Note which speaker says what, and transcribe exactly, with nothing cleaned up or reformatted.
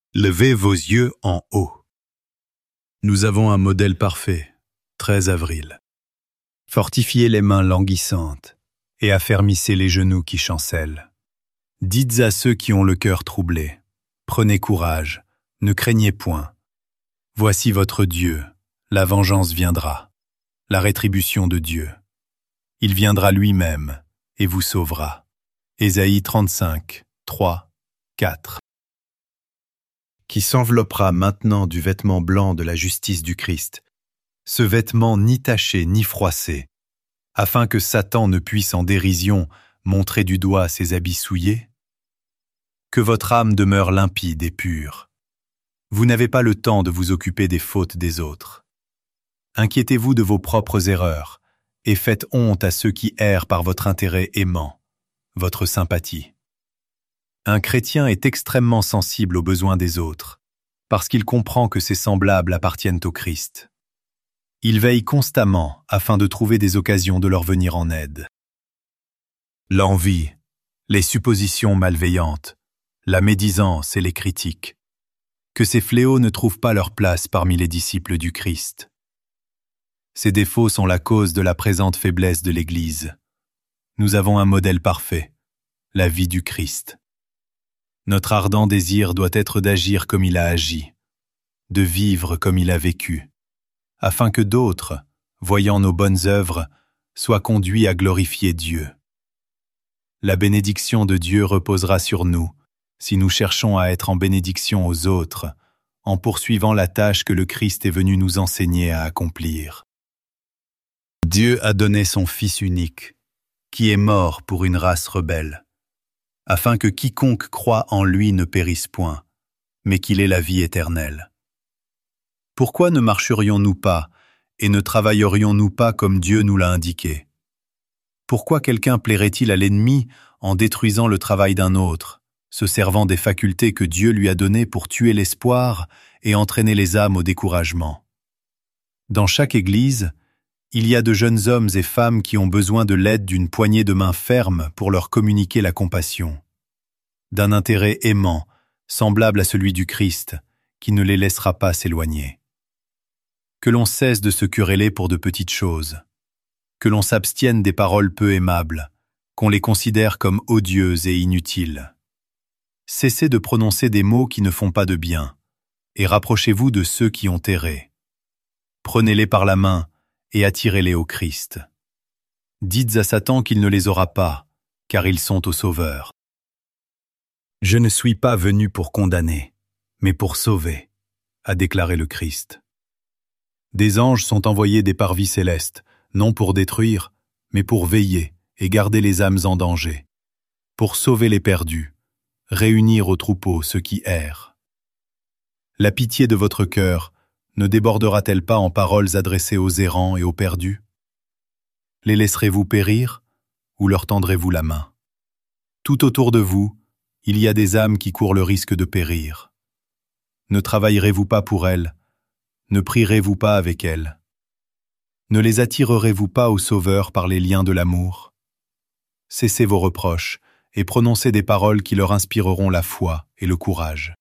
Speaker 1: Levez vos yeux en haut. Nous avons un modèle parfait, treize avril. Fortifiez les mains languissantes et affermissez les genoux qui chancellent. Dites à ceux qui ont le cœur troublé, prenez courage, ne craignez point. Voici votre Dieu, la vengeance viendra, la rétribution de Dieu. Il viendra lui-même et vous sauvera. Ésaïe trente-cinq, trois, quatre. Qui s'enveloppera maintenant du vêtement blanc de la justice du Christ, ce vêtement ni taché ni froissé, afin que Satan ne puisse en dérision montrer du doigt ses habits souillés? Que votre âme demeure limpide et pure. Vous n'avez pas le temps de vous occuper des fautes des autres. Inquiétez-vous de vos propres erreurs et faites honte à ceux qui errent par votre intérêt aimant, votre sympathie. Un chrétien est extrêmement sensible aux besoins des autres, parce qu'il comprend que ses semblables appartiennent au Christ. Il veille constamment afin de trouver des occasions de leur venir en aide. L'envie, les suppositions malveillantes, la médisance et les critiques, que ces fléaux ne trouvent pas leur place parmi les disciples du Christ. Ces défauts sont la cause de la présente faiblesse de l'Église. Nous avons un modèle parfait, la vie du Christ. Notre ardent désir doit être d'agir comme il a agi, de vivre comme il a vécu, afin que d'autres, voyant nos bonnes œuvres, soient conduits à glorifier Dieu. La bénédiction de Dieu reposera sur nous, si nous cherchons à être en bénédiction aux autres, en poursuivant la tâche que le Christ est venu nous enseigner à accomplir. Dieu a donné son Fils unique, qui est mort pour une race rebelle, afin que quiconque croit en lui ne périsse point, mais qu'il ait la vie éternelle. Pourquoi ne marcherions-nous pas et ne travaillerions-nous pas comme Dieu nous l'a indiqué? Pourquoi quelqu'un plairait-il à l'ennemi en détruisant le travail d'un autre, se servant des facultés que Dieu lui a données pour tuer l'espoir et entraîner les âmes au découragement? Dans chaque église, il y a de jeunes hommes et femmes qui ont besoin de l'aide d'une poignée de mains fermes pour leur communiquer la compassion, d'un intérêt aimant, semblable à celui du Christ, qui ne les laissera pas s'éloigner. Que l'on cesse de se quereller pour de petites choses, que l'on s'abstienne des paroles peu aimables, qu'on les considère comme odieuses et inutiles. Cessez de prononcer des mots qui ne font pas de bien, et rapprochez-vous de ceux qui ont erré. Prenez-les par la main, et attirez-les au Christ. Dites à Satan qu'il ne les aura pas, car ils sont au Sauveur. Je ne suis pas venu pour condamner, mais pour sauver, a déclaré le Christ. Des anges sont envoyés des parvis célestes, non pour détruire, mais pour veiller et garder les âmes en danger, pour sauver les perdus, réunir au troupeau ceux qui errent. La pitié de votre cœur ne débordera-t-elle pas en paroles adressées aux errants et aux perdus? Les laisserez-vous périr, ou leur tendrez-vous la main? Tout autour de vous, il y a des âmes qui courent le risque de périr. Ne travaillerez-vous pas pour elles? Ne prierez-vous pas avec elles? Ne les attirerez-vous pas au Sauveur par les liens de l'amour? Cessez vos reproches et prononcez des paroles qui leur inspireront la foi et le courage.